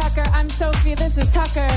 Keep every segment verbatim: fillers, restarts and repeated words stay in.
Tucker. I'm Sophie. This is Tucker.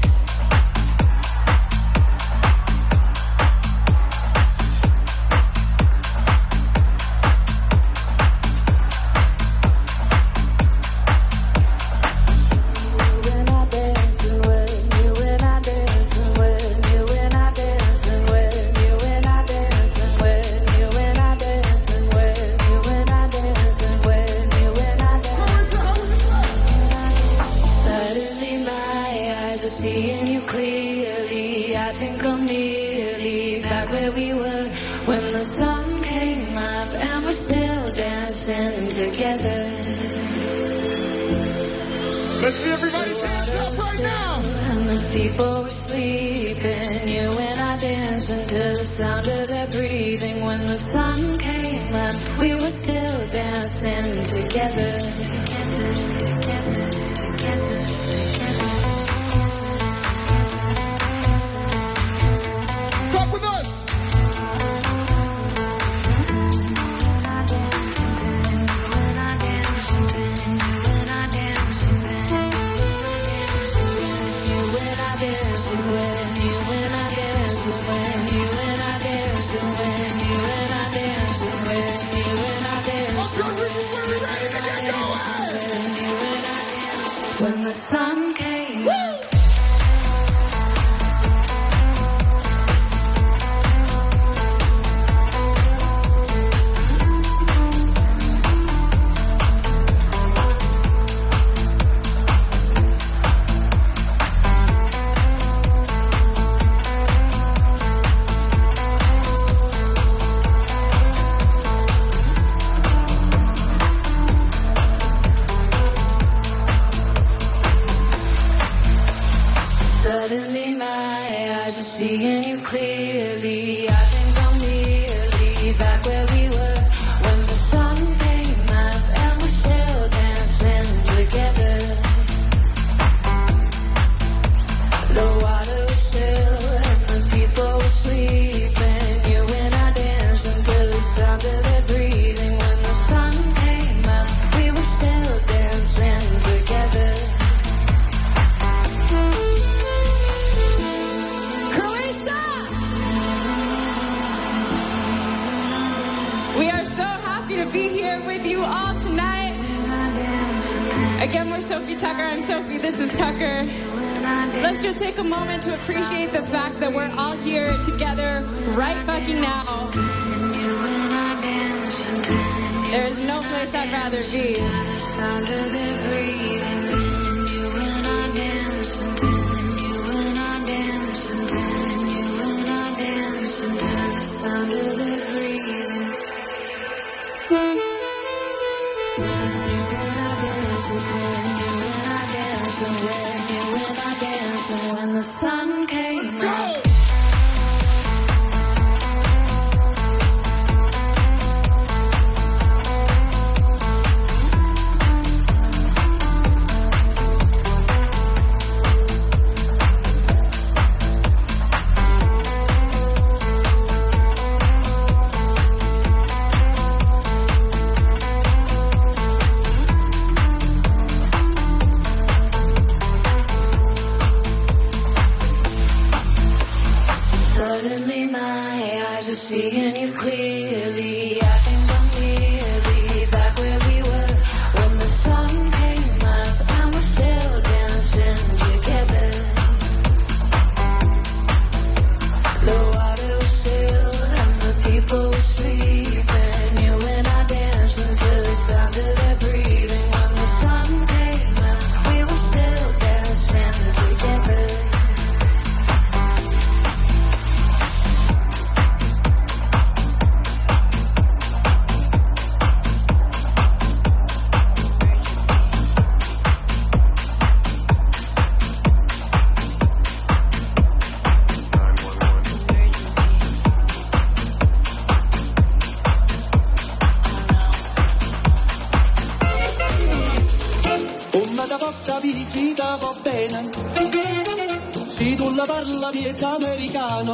Miezza americano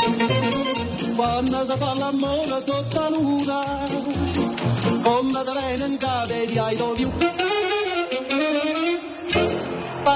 quando si fa l'amore sotto la luna come te viene in capo di I love you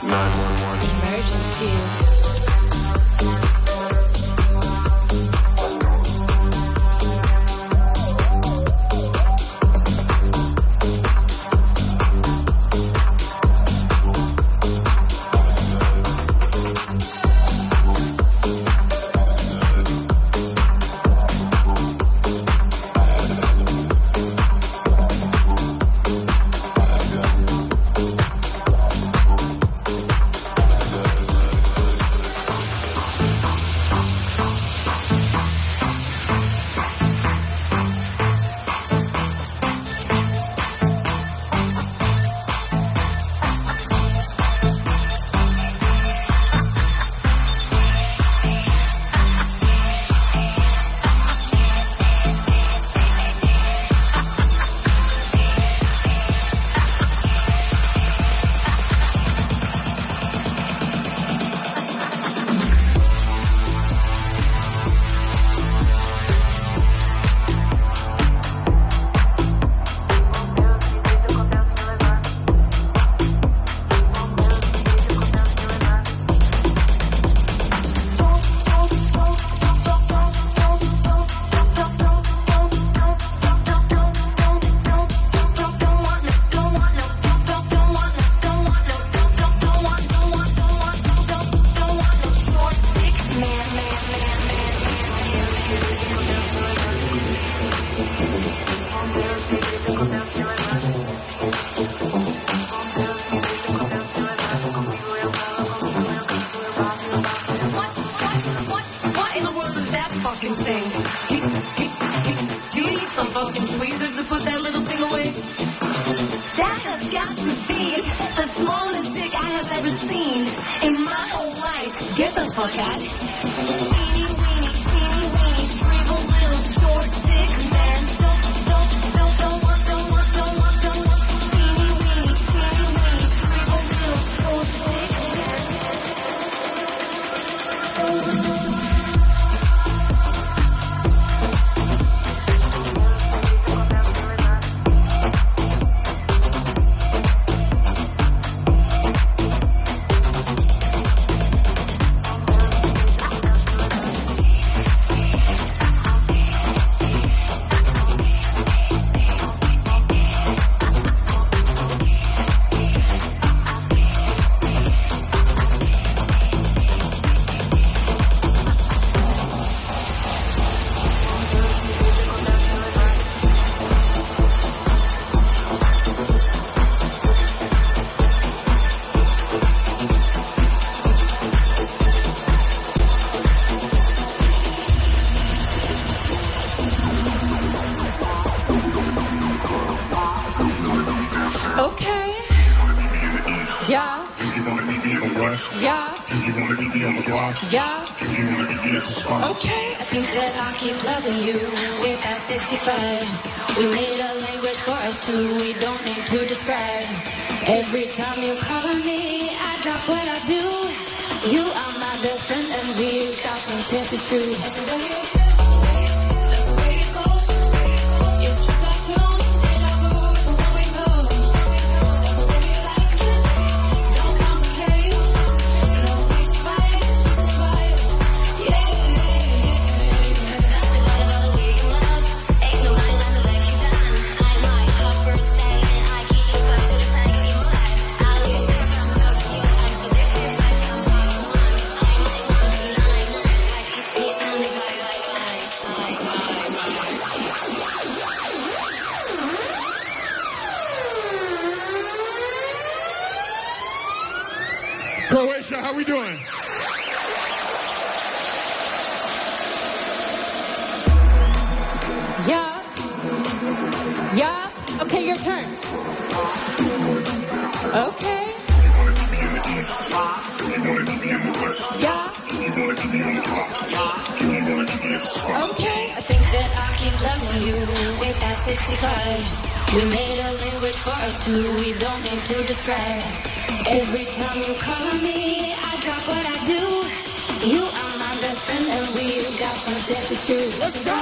Croatia, how we doing? Yeah. Yeah. Okay, your turn. Okay. Yeah. Okay. I think that I keep loving you way past sixty-five. We made a language for us two, we don't need to describe. Every time you call me, I drop what I do. You are my best friend and we've got some shit to choose. Let's go!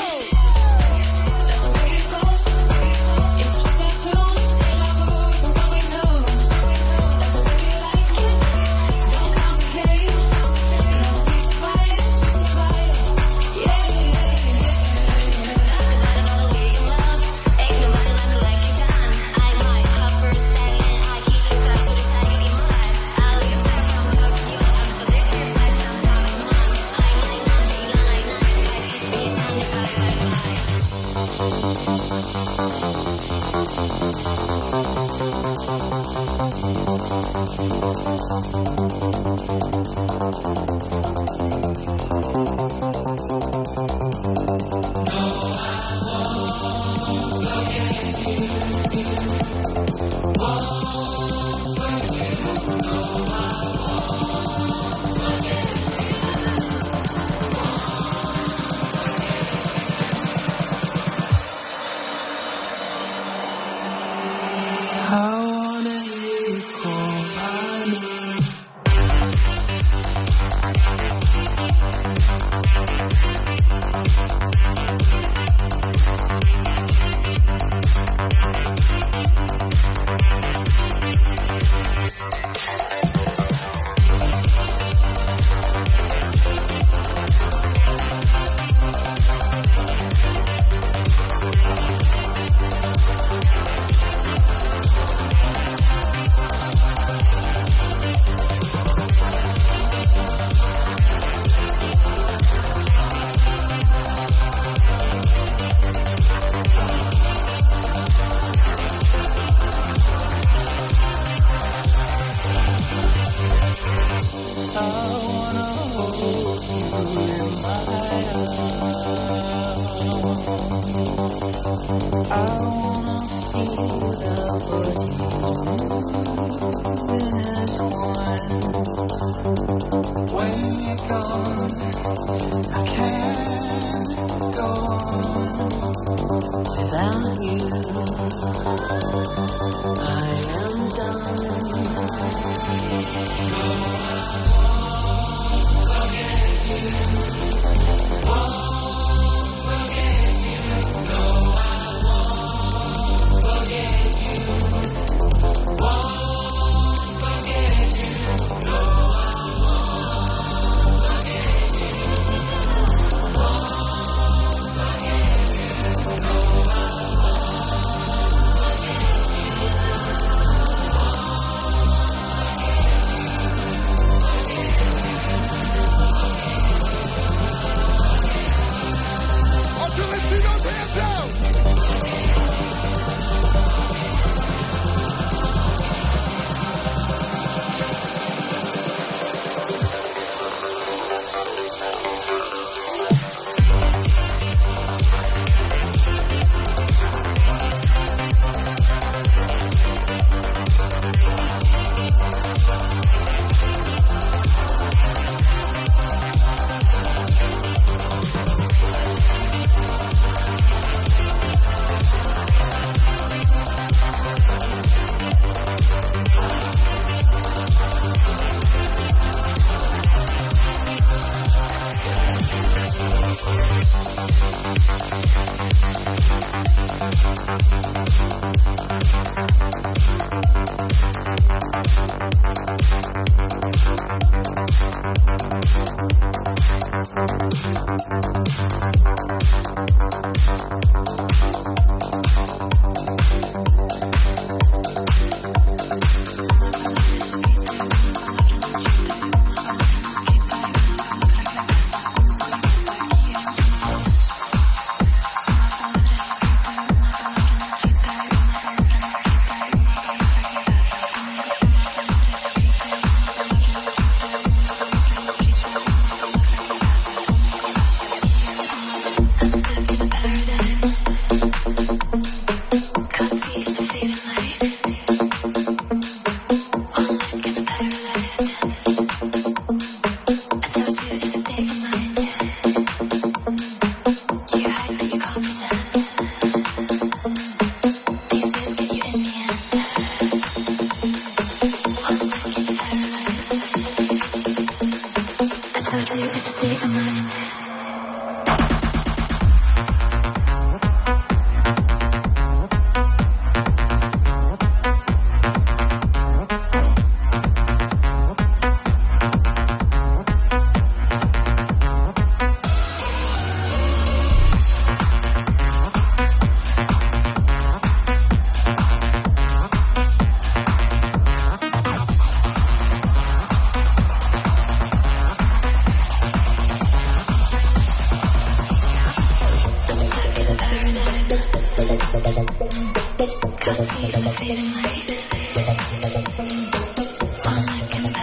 Fading light. All I can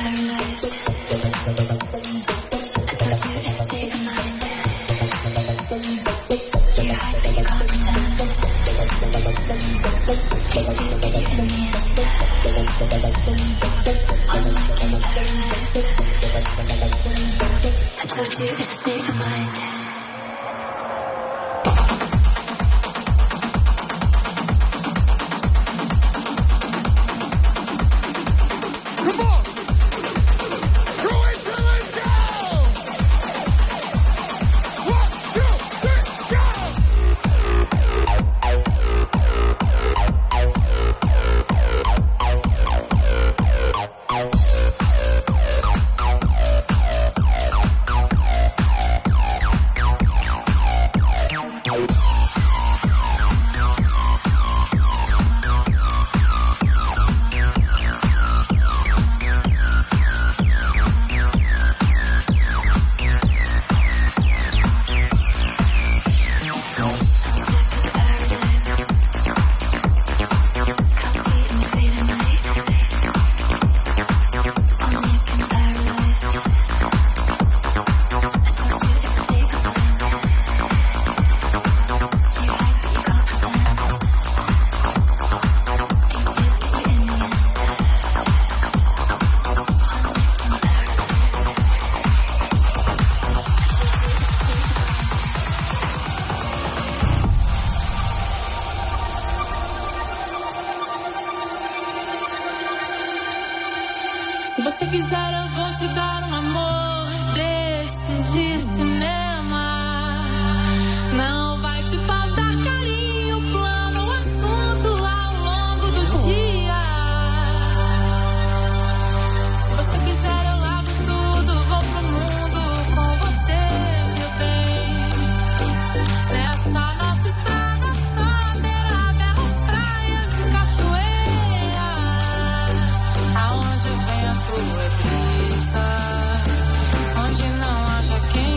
I told you it's a state of mind. Se você quiser, eu vou te dar um amor desses de cinema. Não vai te faltar carinho, plano, assunto ao longo do dia. Se você quiser, eu lavo tudo, vou pro mundo com você, meu bem. Nessa nossa estrada só terá belas praias e cachoeiras, aonde o vento é brisa, onde não haja quem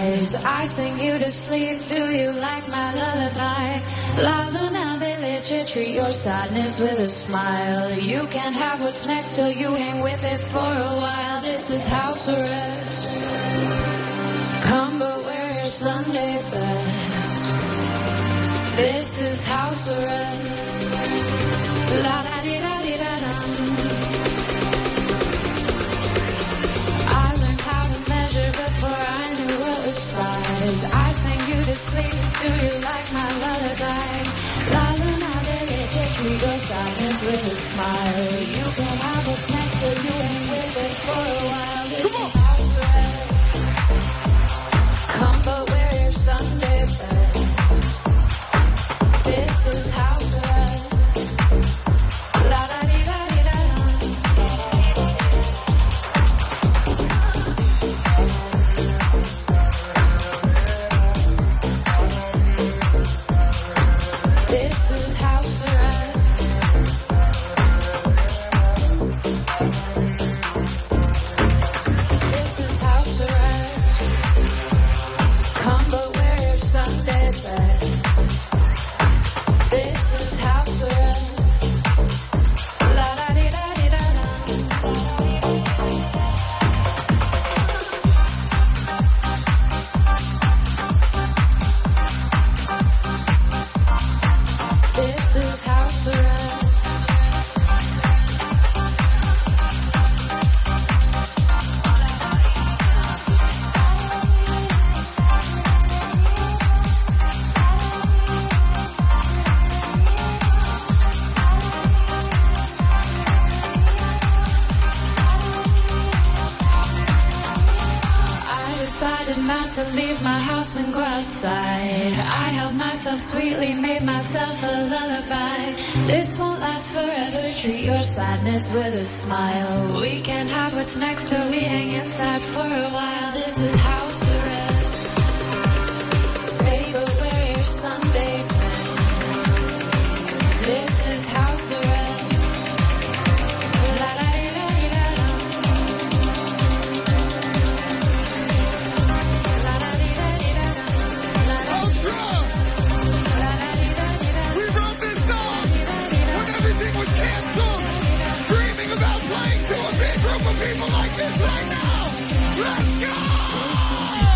skies. I sing you to sleep. Do you like my lullaby? La luna de leche, treat your sadness with a smile. You can't have what's next till you hang with it for a while. This is house arrest. Come but wear your Sunday best. This is house arrest. La da di da di da da. I learned how to measure before I knew what was size. I sing you to sleep. Do you like my lullaby? La luna de leche, treat your sadness with a smile. You can have what's next till you hang with it for a while. This Come on. Is house arrest. Come but wear your Sunday best. This is house arrest. La da di da di da. This is house arrest. This is house arrest. Come but wear your Sunday best. This is house arrest. La da di da di da da. This is house arrest. I decided not to leave my house and go outside. I held myself sweetly, made myself a lullaby. This won't last forever, treat your sadness with a smile. We can't have what's next till we hang inside for a while. This is house arrest. Stay but wear your Sunday best. This is house arrest. La da di da di da da. La da di da di da da. La da Ultra! la da di da di da. We wrote this song when everything was canceled. Dreaming about playing to a big group of people like this right now. Let's go!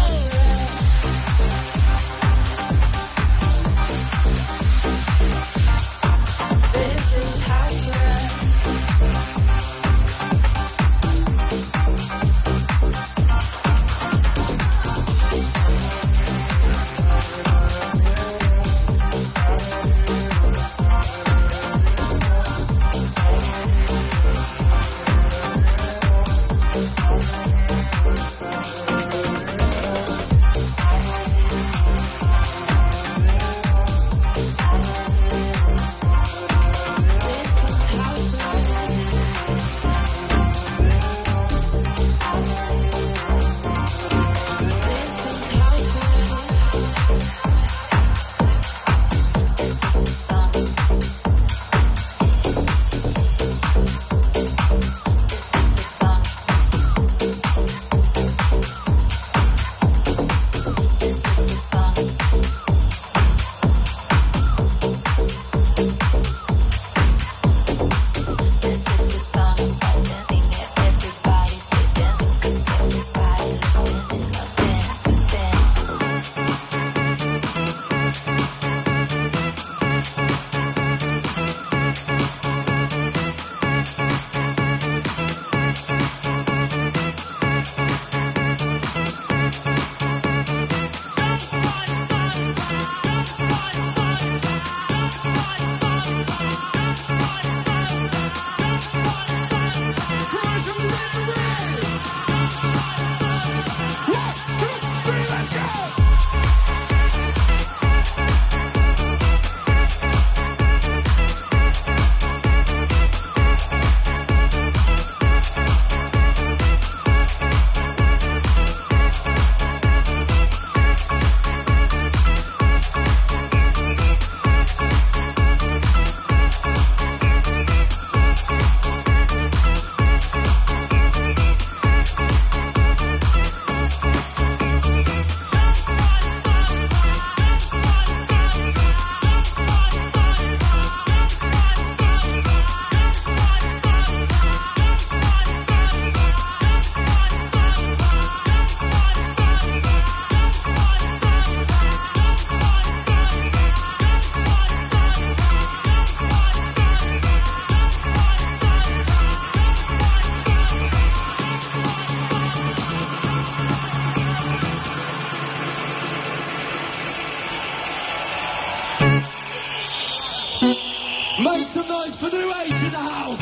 Make some noise for New Age in the house.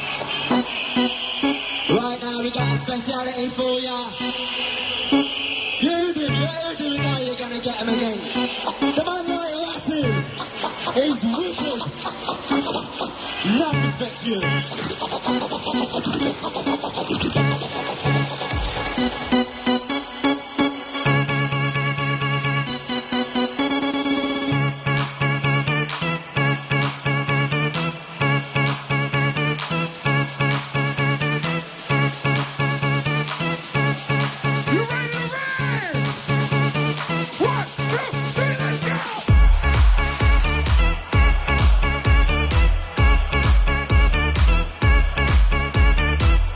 Right now we got a speciality for ya. You heard him, you heard him, now you're gonna get him again. The man right last here, he's wicked. Love respect you. One, two, three, let's go!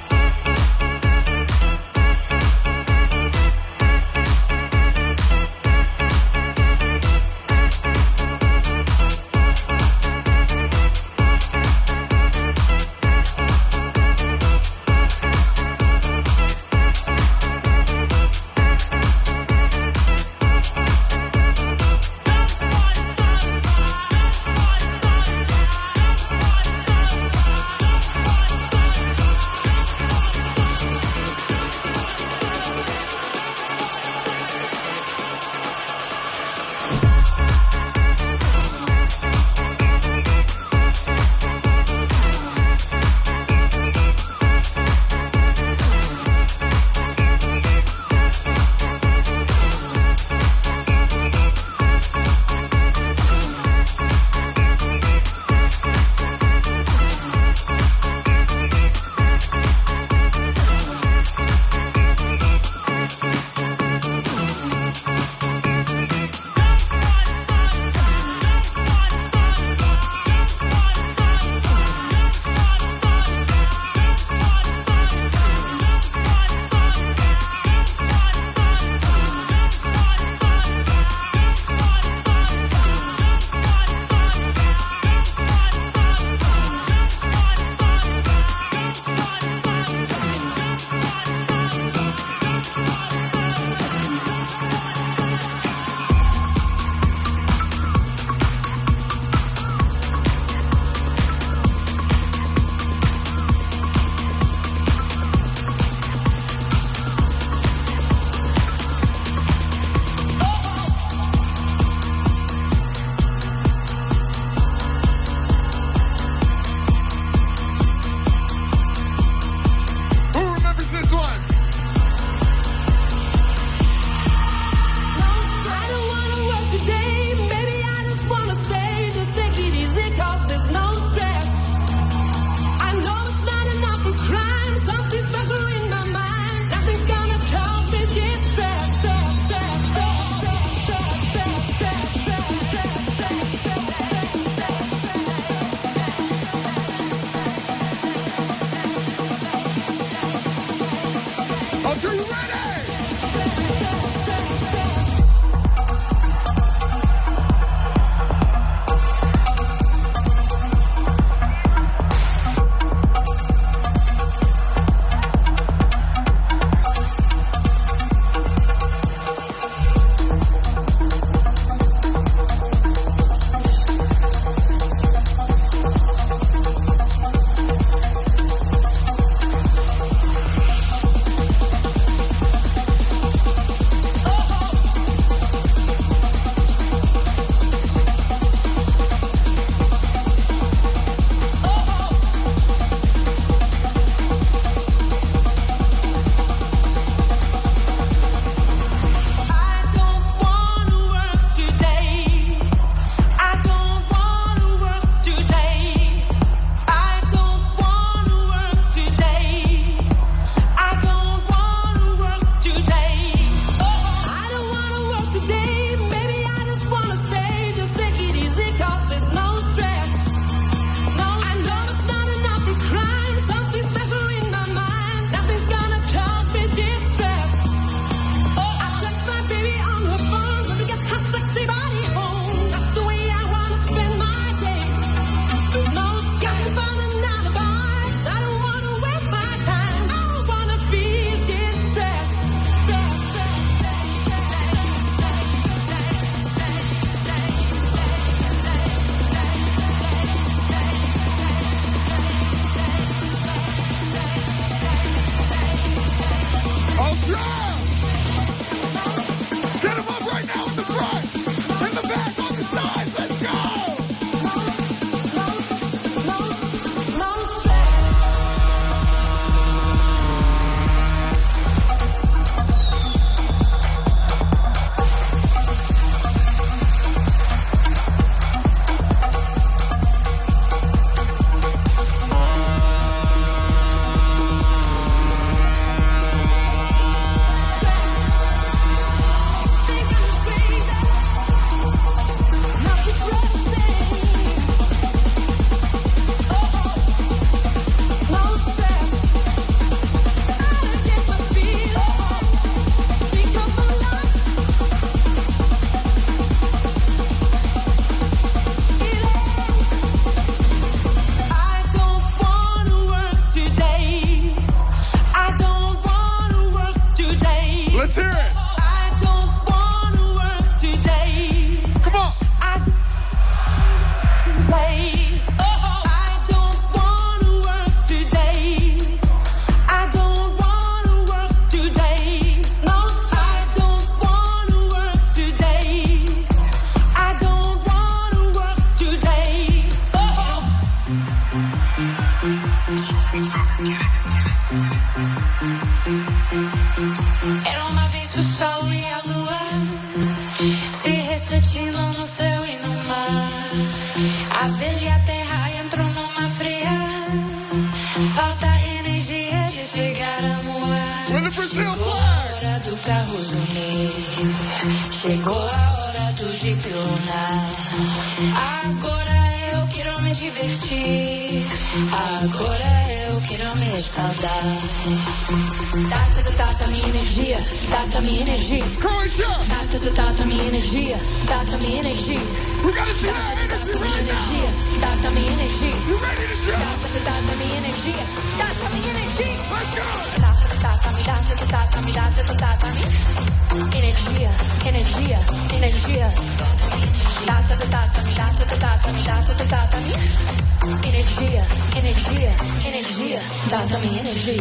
Era uma vez o sol e a lua se refletindo no céu e no mar. A velha terra entrou numa fria. Falta energia de chegar a moar. Chegou a hora do carro zunir. Chegou a hora do jeep lunar. Agora eu quero me divertir. Agora eu quero me espaldar. Data, data, minha energia. Data, minha energia. Data, data, minha energia. Data, minha energia. Data, minha energia. Data, minha energia. Data, data, minha energia. Data, minha energia. Data, data, me data, data, me data, data, me energia, energia, energia. Data, data, me data, data, me data, data, me energia, energia, energia. Data, me energia.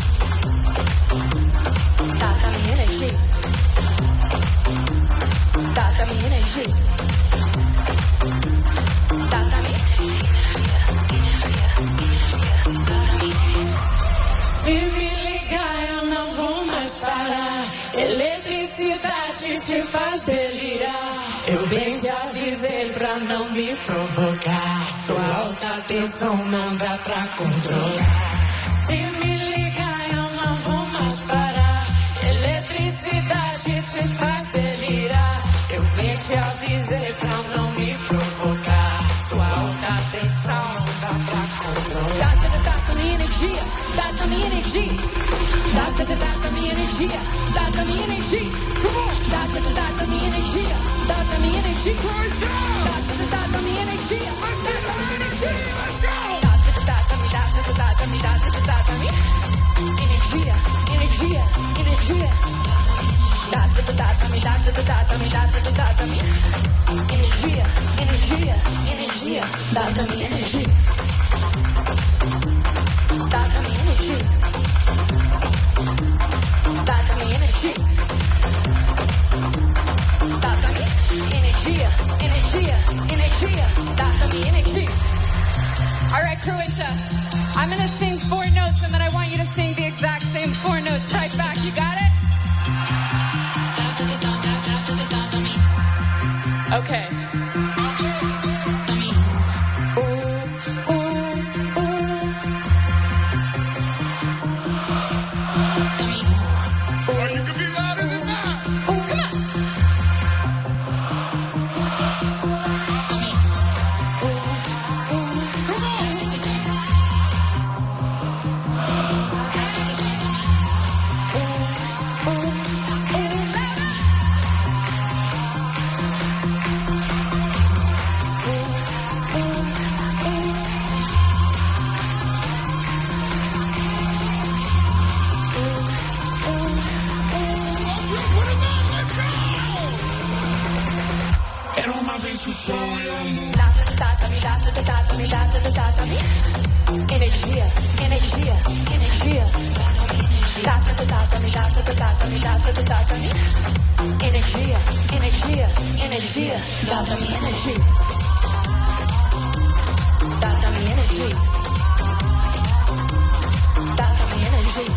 Data, me energia. Data, me energia. Data, me Se me ligar, eu não vou mais parar. Eletricidade te faz delirar. Eu bem te avisei pra não me provocar. Sua alta tensão não dá pra controlar. Se me ligar, eu não vou mais parar. Eletricidade te faz delirar. Eu bem te avisei pra não me provocar. Sua alta tensão não dá pra controlar. Data, data, minha energia. Data, minha energia. Data, data, minha energia. Data, minha energia. Data, data, minha energia. Data, minha energia. Data, data, minha energia. Data, minha energia. Data, data, me data, data, me data, data, me energia, energia, energia. Data, data, me data, data, me data, data, me energia, energia, energia. Data, minha energia. Data, minha energia. Data, minha energia. Data, minha energia, energia, energia. Data, minha energia. All right, Croatia. I'm going to sing four notes, and then I want you to sing the exact same four notes right back. You got it? Okay. Energia, energia, energia. Data, data, me data, data, me data, data, me energia, energia, energia. Data, me energia. Data, me energia. Data, me energia.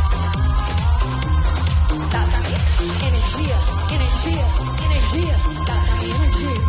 Data, me energia, energia, energia. Data, me energia.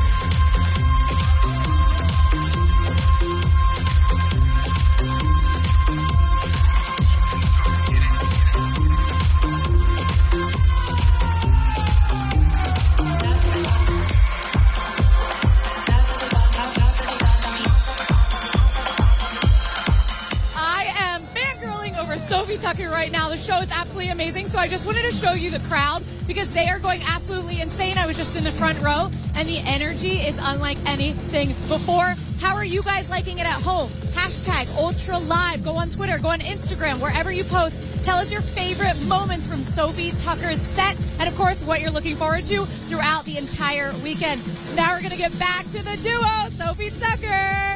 Tucker right now. The show is absolutely amazing. So I just wanted to show you the crowd because they are going absolutely insane. I was just in the front row and the energy is unlike anything before. How are you guys liking it at home? Hashtag Ultra Live. Go on Twitter, go on Instagram, wherever you post. Tell us your favorite moments from Sophie Tucker's set and, of course, what you're looking forward to throughout the entire weekend. Now we're going to get back to the duo, Sophie Tucker.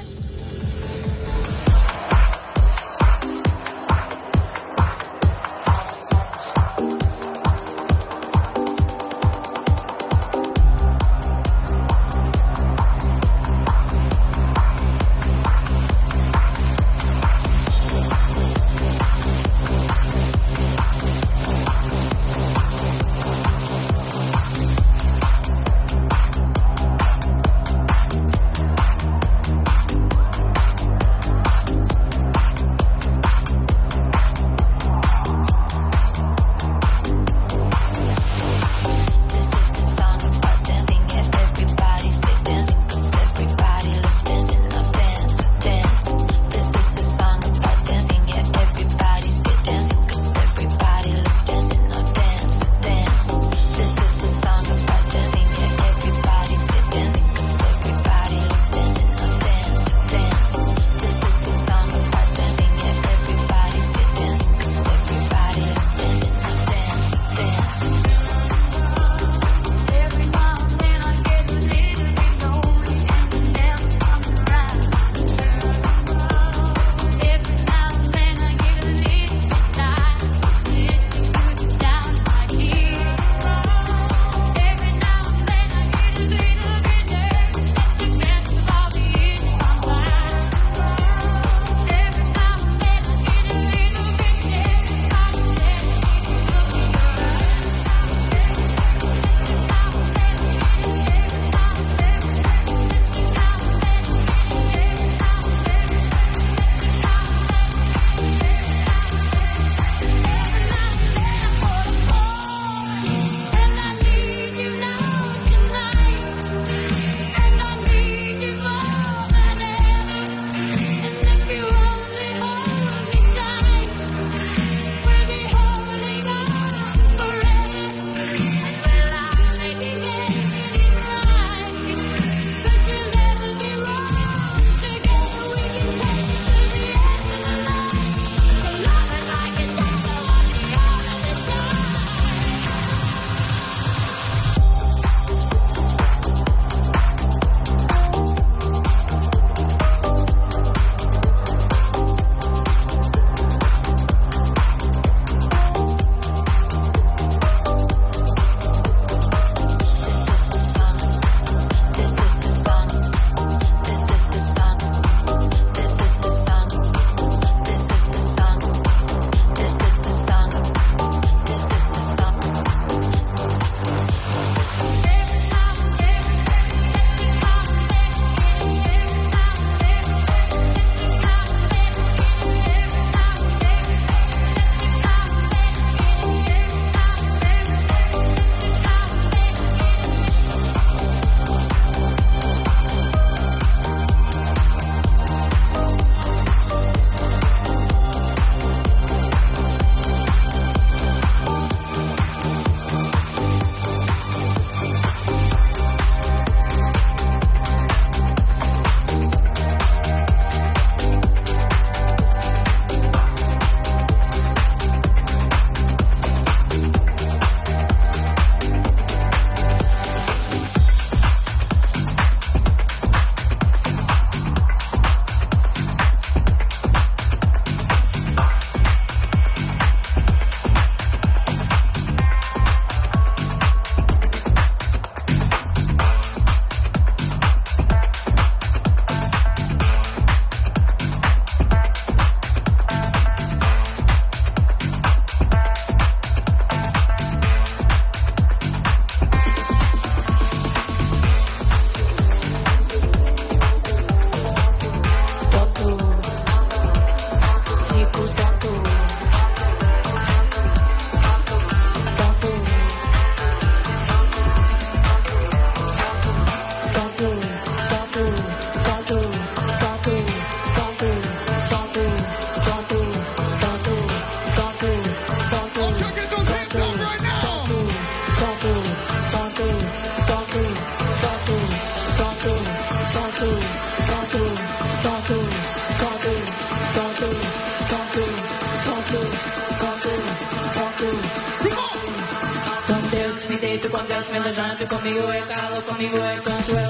Com Deus me deito, com Deus me levanto, comigo eu calo, comigo eu canto, eu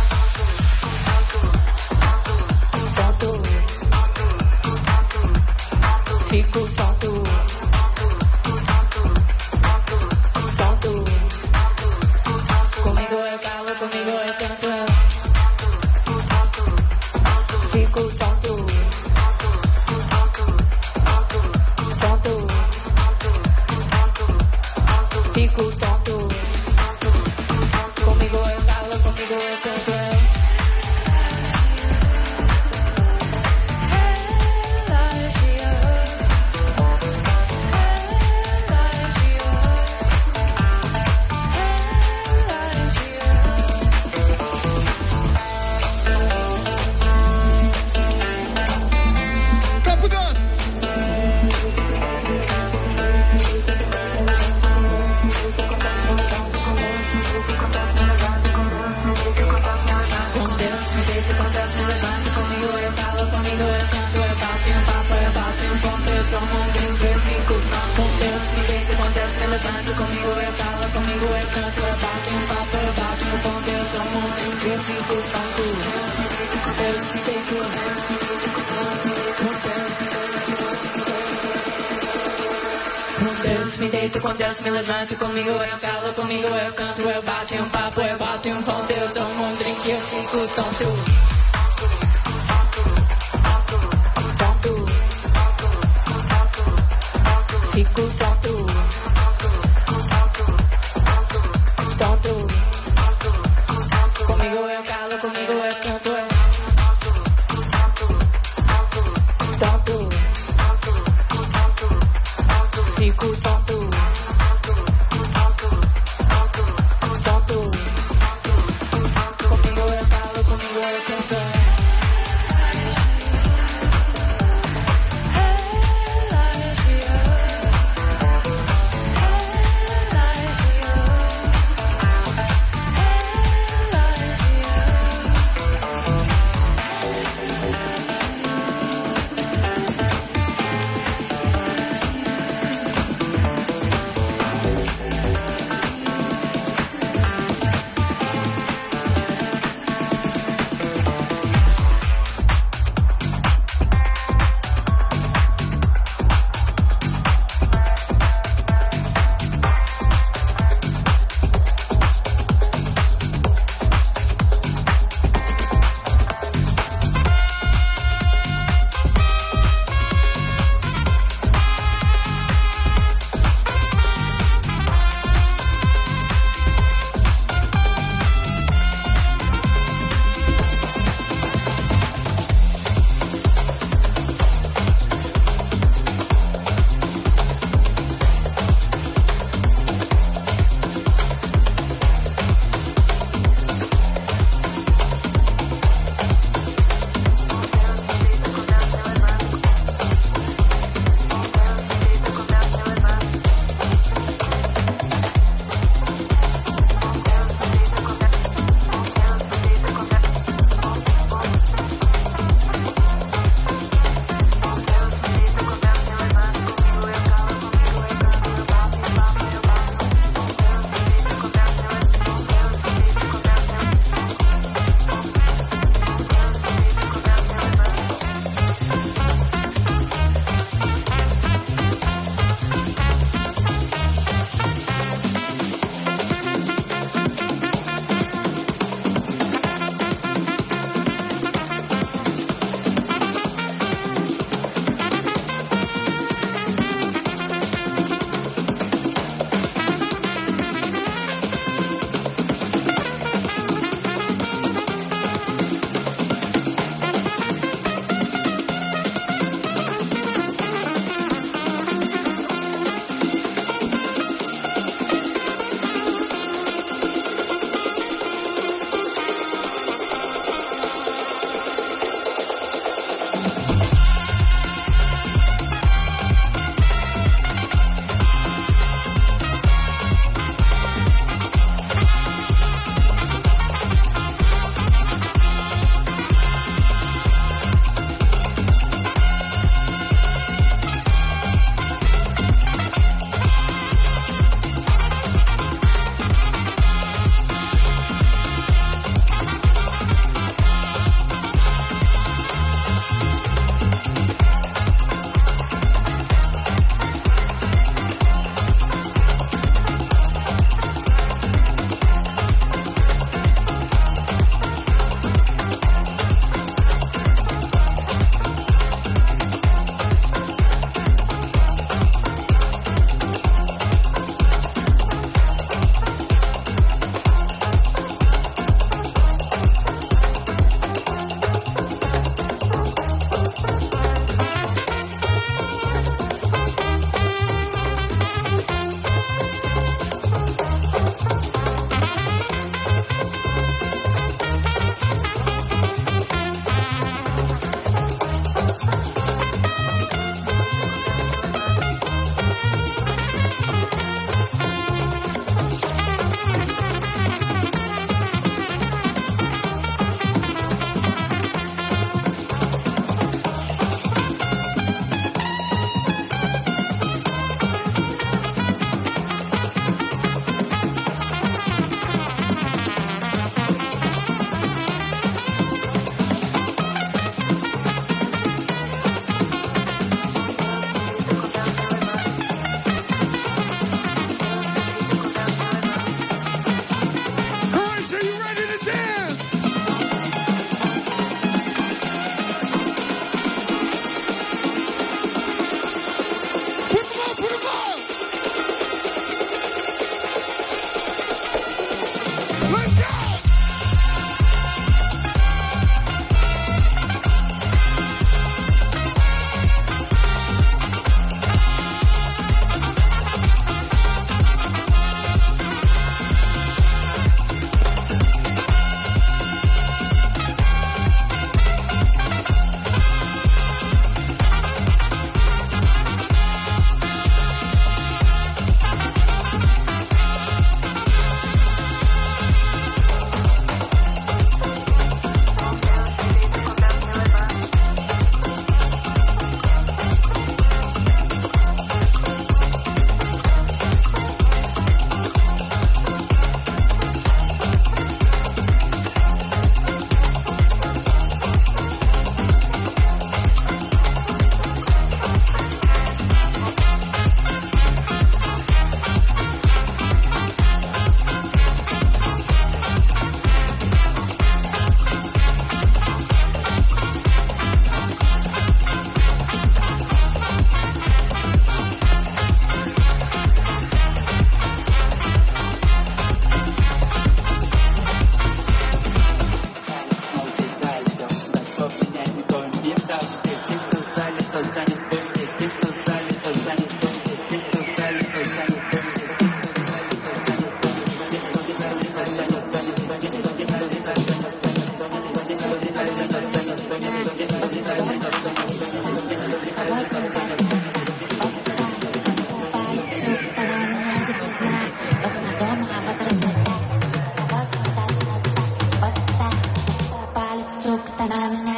canto, fico tonto, tonto, comigo eu calo, comigo eu canto, eu fico tonto, tonto, fico tonto, comigo eu calo, comigo eu canto, eu Campo Doce. Com Deus me deito, com Deus me levanto, comigo eu calo, comigo eu canto, eu bato em um papo, eu bato em um ponto, eu tomo um drink, eu fico. Com Deus me deito, com Deus me levanto, comigo eu calo, comigo eu canto, eu bato em um papo, eu bato em um ponto, eu tomo um drink, eu fico tonto. Deus me deito, com Deus me deito, com Deus me levanto, comigo eu calo, comigo eu canto, eu bato em um papo, eu bato em um ponto, eu tomo um drink, eu fico tonto. Tonto. Fico tonto. Tonto. Comigo eu calo, comigo eu canto, eu tonto. Fico tonto. Tonto. Comigo eu falo, comigo eu canto. I'm